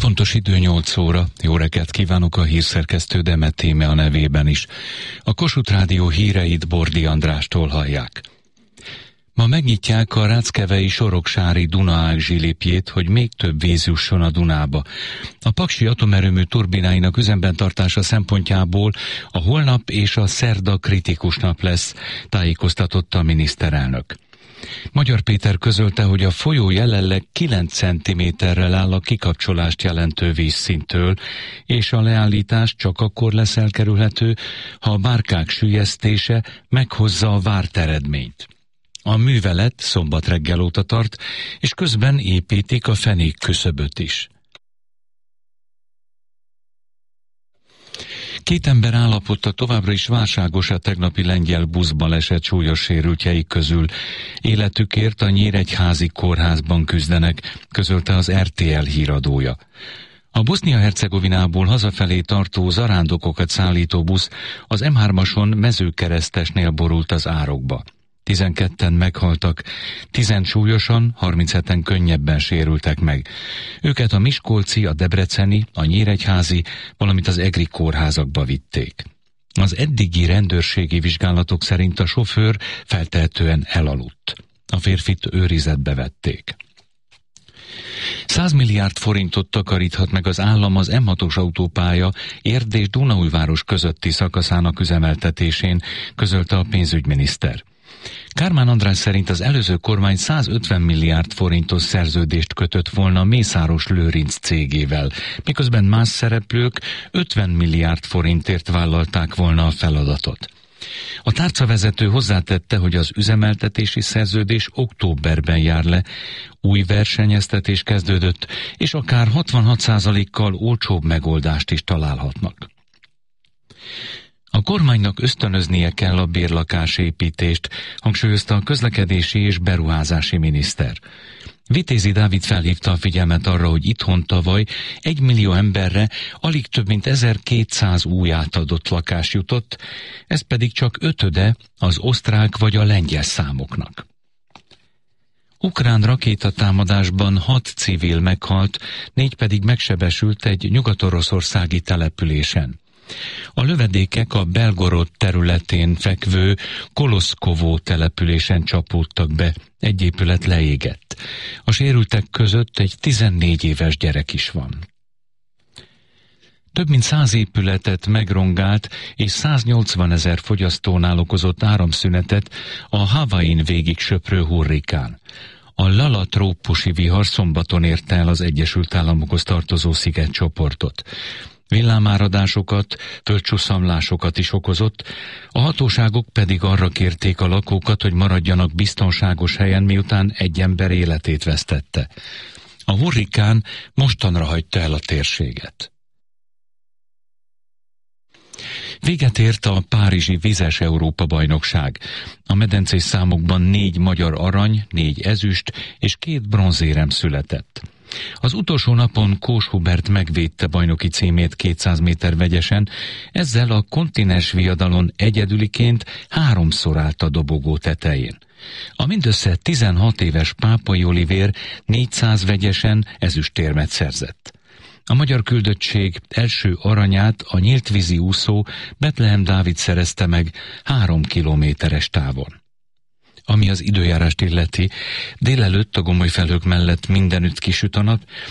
Pontos idő 8 óra. Jó reggelt kívánok, a hírszerkesztő Demet Íme a nevében is. A Kossuth Rádió híreit Bordi Andrástól hallják. Ma megnyitják a ráckevei soroksári Dunaág zsilipjét, hogy még több víz jusson a Dunába. A paksi atomerőmű turbináinak üzemben tartása szempontjából a holnap és a szerda kritikus nap lesz, tájékoztatott a miniszterelnök. Magyar Péter közölte, hogy a folyó jelenleg 9 cm-rel áll a kikapcsolást jelentő vízszinttől, és a leállítás csak akkor lesz elkerülhető, ha a bárkák süllyesztése meghozza a várt eredményt. A művelet szombat reggel óta tart, és közben építik a fenék küszöböt is. 2 ember állapota továbbra is válságos a tegnapi lengyel buszbaleset súlyos sérültjeik közül. Életükért a Nyíregyházi kórházban küzdenek, közölte az RTL híradója. A Bosznia-Hercegovinából hazafelé tartó zarándokokat szállító busz az M3-ason Mezőkeresztesnél borult az árokba. 12-en meghaltak, 10 súlyosan, 37-en könnyebben sérültek meg. Őket a miskolci, a debreceni, a nyíregyházi, valamint az egri kórházakba vitték. Az eddigi rendőrségi vizsgálatok szerint a sofőr feltehetően elaludt. A férfit őrizetbe vették. 100 milliárd forintot takaríthat meg az állam az M6-os autópálya Érd és Dunaújváros közötti szakaszának üzemeltetésén, közölte a pénzügyminiszter. Kármán András szerint az előző kormány 150 milliárd forintos szerződést kötött volna Mészáros Lőrinc cégével, miközben más szereplők 50 milliárd forintért vállalták volna a feladatot. A tárcavezető hozzátette, hogy az üzemeltetési szerződés októberben jár le, új versenyeztetés kezdődött, és akár 66%-kal olcsóbb megoldást is találhatnak. A kormánynak ösztönöznie kell a bérlakásépítést, hangsúlyozta a közlekedési és beruházási miniszter. Vitézi Dávid felhívta a figyelmet arra, hogy itthon tavaly 1 millió emberre alig több mint 1200 új átadott lakás jutott, ez pedig csak 5-öde az osztrák vagy a lengyel számoknak. Ukrán rakétatámadásban 6 civil meghalt, 4 pedig megsebesült egy nyugat-oroszországi településen. A lövedékek a Belgorod területén fekvő Koloszkovó településen csapódtak be, egy épület leégett. A sérültek között egy 14 éves gyerek is van. Több mint 100 épületet megrongált és 180 000 fogyasztónál okozott áramszünetet a Havain végig söprő hurrikán. A Lala trópusi vihar szombaton érte el az Egyesült Államokhoz tartozó szigetcsoportot. Villámáradásokat, földcsuszamlásokat is okozott, a hatóságok pedig arra kérték a lakókat, hogy maradjanak biztonságos helyen, miután egy ember életét vesztette. A hurrikán mostanra hagyta el a térséget. Véget ért a párizsi vizes Európa-bajnokság. A medencés számokban 4 magyar arany, 4 ezüst és 2 bronzérem született. Az utolsó napon Kós Hubert megvédte bajnoki címét 200 méter vegyesen, ezzel a kontinens viadalon egyedüliként 3-szor állt a dobogó tetején. A mindössze 16 éves Pápai Olivér 400 vegyesen ezüstérmet szerzett. A magyar küldöttség első aranyát a nyíltvízi úszó Betlehem Dávid szerezte meg 3 kilométeres távon. Ami az időjárást illeti, délelőtt a gomoly felhők mellett mindenütt kisüt a nap,